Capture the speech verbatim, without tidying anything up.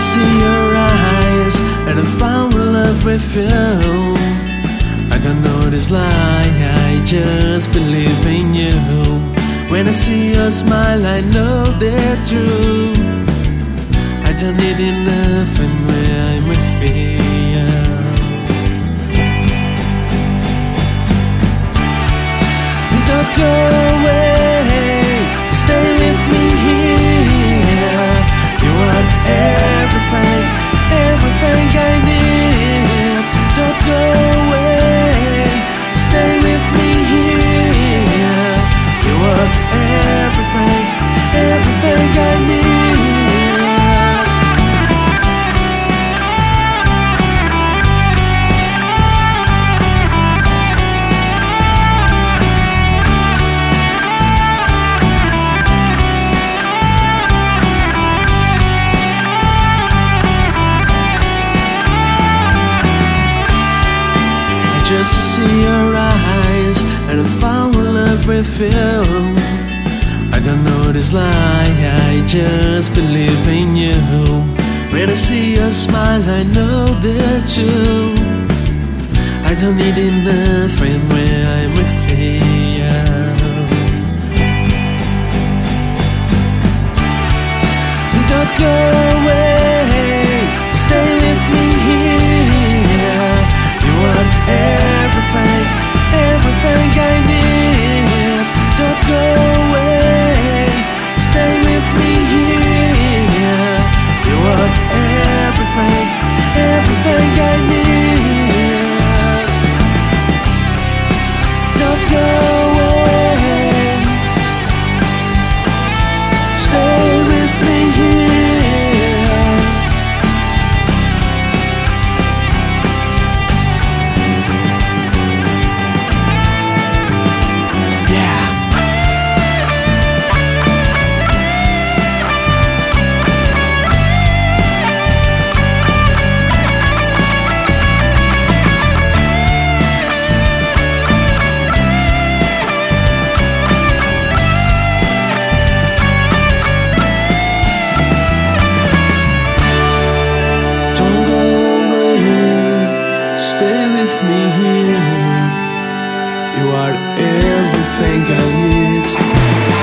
see your eyes, and I found love with you. I don't know this lie, I just believe in you. When I see your smile, I know they're true. I don't need nothing when I'm with you. Don't go away, stay with me here. You are everything, everything I need. Don't go away, stay with me here. You are everything, everything I need. Just to see your eyes, and I found love with you. I don't know this lie, I just believe in you. When I see your smile, I know that too. I don't need nothing when I'm with you. Don't go away, stay with me here. You are everything, everything I need. Don't go away, stay with me here. You are everything, everything I need. Don't go away, stay with me here. Me here, you are everything I need.